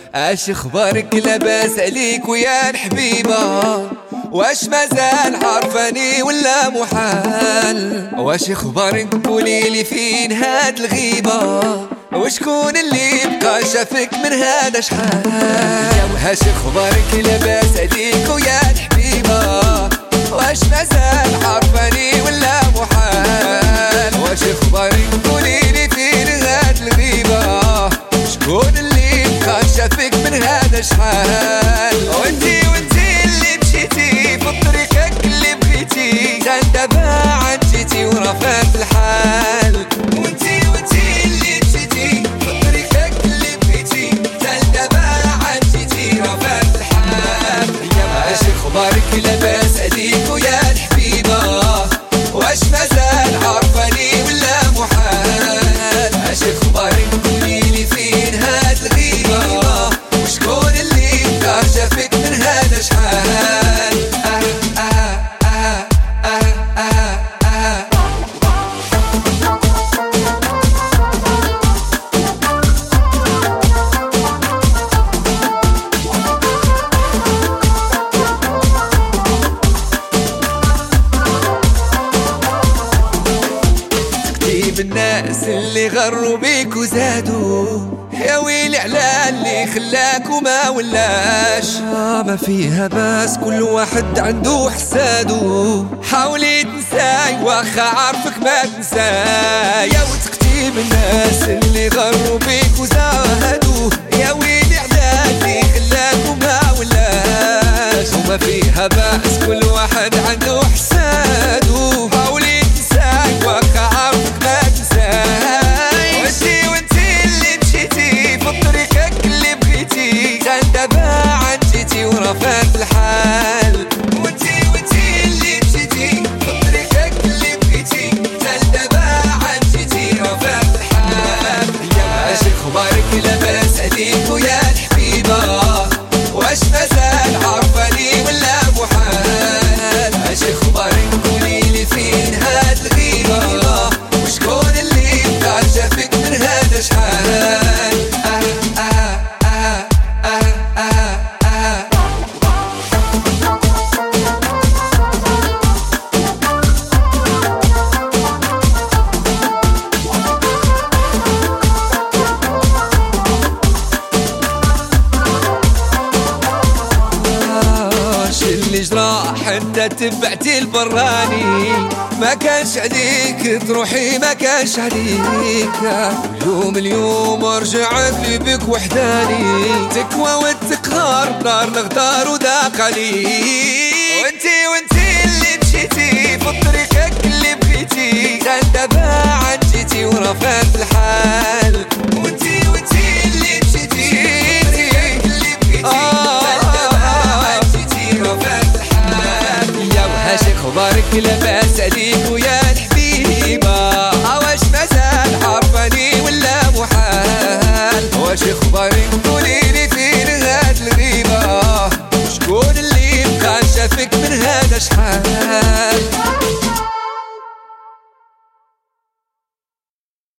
اش اخبارك؟ لاباس عليك ويا الحبيبة؟ واش مازال عارفاني ولا محال؟ واش اخبارك؟ قوليلي فين هاد الغيبة؟ وشكون اللي بقى شافك من هذا شحال؟ واش اخبارك؟ لاباس عليك ويا الحبيبة؟ واش مازال عارفاني ولا محال؟ واش اخبارك؟ قوليلي فين هاد الغيبة؟ شكون اللي بقى شافك من هذا شحال؟ وانتي اللي مشيتي في طريقك اللي بغيتي، غير دابا عاد جيتي ورافات الحال. وانتي اللي مشيتي في طريقك اللي بغيتي، غير دابا عاد جيتي ورافات الحال. واش اخبارك؟ لاباس عليك ويا الحبيبة؟ واش مازال عارفاني ولا محال؟ واش اخبارك؟ قوليلي فين هاد الغيبة؟ وشكون اللي بقى شافك من هذا شحال؟ الناس اللي غروا بيك وزادوا، يا ويلي على اللي خلاك وما ولاش. ما فيها باس كل واحد عنده حسادو، حاولي تنساي واخا عارفك ما تنساي. يا وتكتيب الناس اللي غروا بيك وزادوا، يا ويلي على اللي خلاك وما ولاش. وما فيها باس كل واحد عنده حسادو، حاولي تنساي واخا عارفك ما تنساي. وانتي اللي مشيتي في طريقك اللي بغيتي، غير دابا عاد جيتي ورافات الحال. وانتي اللي مشيتي في طريقك اللي بغيتي، غير دابا عاد جيتي ورافات الحال. واش اخبارك؟ لاباس عليك ويا الحبيبة؟ واش مازال عارفاني ولا محال؟ واش اخبارك؟ قوليلي فين هاد الغيبة؟ وشكون اللي بقى شافك من هذا شحال؟ اللي جرى حتى تبعتي البراني، ما كانش عليك تروحي ما كانش عليك. اليوم رجعت لي بك وحداني، تكوى والتقهار نار الغدار وذاق عليك. وانتي اللي مشيتي في طريقك اللي بغيتي، غير دابا عاد جيتي ورافات الحال. وانتي اللي مشيتي في طريقك اللي بغيتي، واش اخبارك؟ لاباس عليك ويا الحبيبة؟ واش مازال عارفاني ولا محال؟ واش اخبارك؟